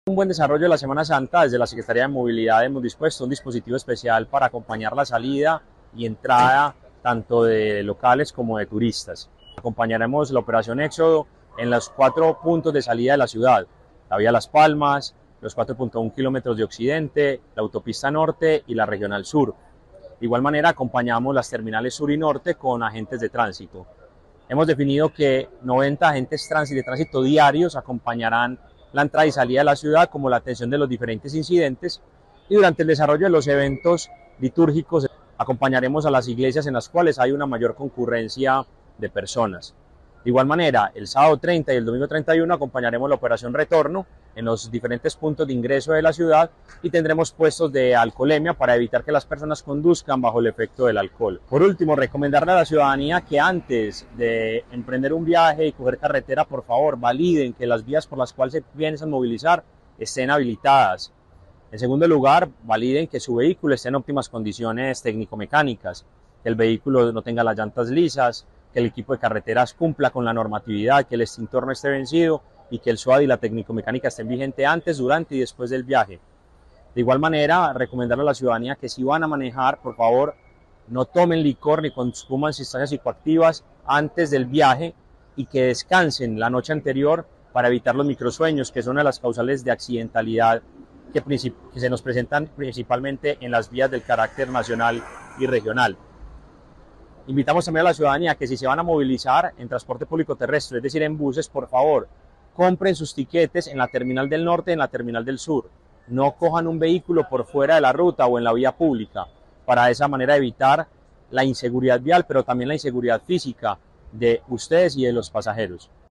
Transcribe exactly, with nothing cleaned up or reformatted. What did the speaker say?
Un buen desarrollo de la Semana Santa. Desde la Secretaría de Movilidad hemos dispuesto un dispositivo especial para acompañar la salida y entrada tanto de locales como de turistas. Acompañaremos la operación Éxodo en los cuatro puntos de salida de la ciudad: la vía Las Palmas, los cuatro punto uno kilómetros de Occidente, la autopista Norte y la Regional Sur. De igual manera acompañamos las terminales Sur y Norte con agentes de tránsito. Hemos definido que noventa agentes de tránsito diarios acompañarán la entrada y salida de la ciudad, como la atención de los diferentes incidentes, y durante el desarrollo de los eventos litúrgicos acompañaremos a las iglesias en las cuales hay una mayor concurrencia de personas. De igual manera, el sábado treinta y el domingo treinta y uno acompañaremos la operación Retorno en los diferentes puntos de ingreso de la ciudad y tendremos puestos de alcoholemia para evitar que las personas conduzcan bajo el efecto del alcohol. Por último, recomendarle a la ciudadanía que antes de emprender un viaje y coger carretera, por favor, validen que las vías por las cuales se piensan movilizar estén habilitadas. En segundo lugar, validen que su vehículo esté en óptimas condiciones técnico-mecánicas, que el vehículo no tenga las llantas lisas, que el equipo de carreteras cumpla con la normatividad, que el extintor no esté vencido y que el SOAD y la técnico-mecánica estén vigentes antes, durante y después del viaje. De igual manera, recomendarle a la ciudadanía que si van a manejar, por favor, no tomen licor ni consuman sustancias psicoactivas antes del viaje y que descansen la noche anterior para evitar los microsueños, que son una de las causales de accidentalidad que, que se nos presentan principalmente en las vías del carácter nacional y regional. Invitamos también a la ciudadanía que si se van a movilizar en transporte público terrestre, es decir, en buses, por favor, compren sus tiquetes en la terminal del norte y en la terminal del sur. No cojan un vehículo por fuera de la ruta o en la vía pública, para de esa manera evitar la inseguridad vial, pero también la inseguridad física de ustedes y de los pasajeros.